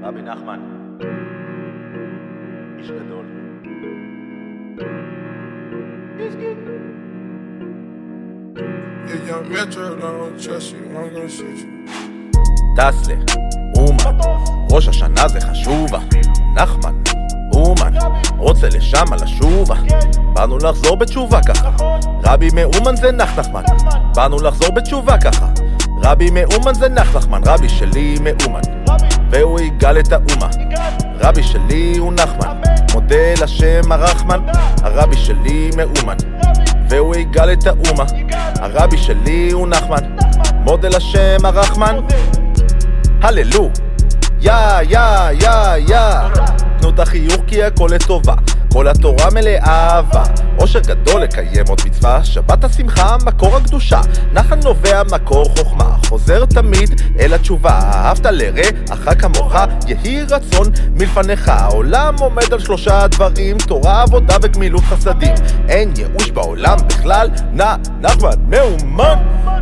רבי נחמן, איש גדול. Yeah, young Metro don't trust you, I'm gonna shoot you. טסלה, אומן, ראש השנה זה חשובה. נחמן, אומן, רוצה לשם על השובה. באנו לחזור בתשובה ככה. רבי מאומן זה נחמן. באנו לחזור בתשובה ככה. רבי מאומן זה נחמן, רבי שלי מאומן, והוא יגאל את האומה. רבי שלי הוא נחמן, מודה לשם הרחמן. הרבי שלי מאומן, והוא יגאל את האומה. הרבי שלי הוא נחמן, מודה לשם הרחמן. הללו, יא יא יא יא. תנו את החיוך כי הכל לטובה, כל התורה מלאה אהבה. עושר גדול לקיים עוד מצווה, שבת השמחה מקור הקדושה. נחל נובע מקור חוכמה, חוזר תמיד אל התשובה. אהבת לרעך כמוך, יהי רצון מלפניך. העולם עומד על 3 דברים, תורה, עבודה וגמילות חסדים. אין ייאוש בעולם בכלל, נחמן מאומן.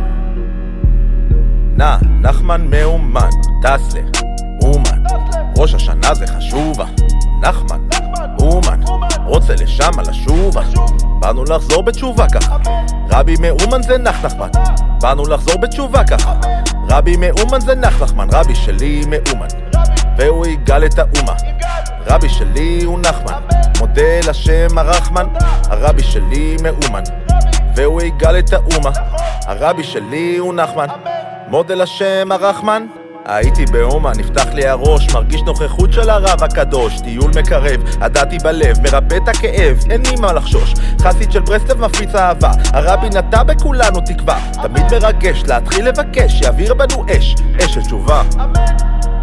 נחמן מאומן, טסלה, אומן, ראש השנה זה חשובה. נחמן, אומן, רוצה לשם על השובה. באנו לחזור בתשובה ככה. רבי מאומן זה נחמן, באנו לחזור בתשובה ככה. רבי מאומן זה נחמן, רבי שלי מאומן, והוא יגאל את האומה. רבי שלי הוא נחמן, מודה לשם הרחמן. הרבי שלי מאומן, והוא יגאל את האומה. הרבי שלי הוא נחמן, מודה לשם הרחמן. הייתי באומן, נפתח לי הראש, מרגיש נוכחות של הרב הקדוש. טיול מקרב, עדתי בלב, מרפא את הכאב, אין לי מה לחשוש. חסיד של ברסלב מפיץ אהבה, הרבי נטע בכולנו תקווה. תמיד מרגש להתחיל לבקש, שיעביר בנו אש של תשובה.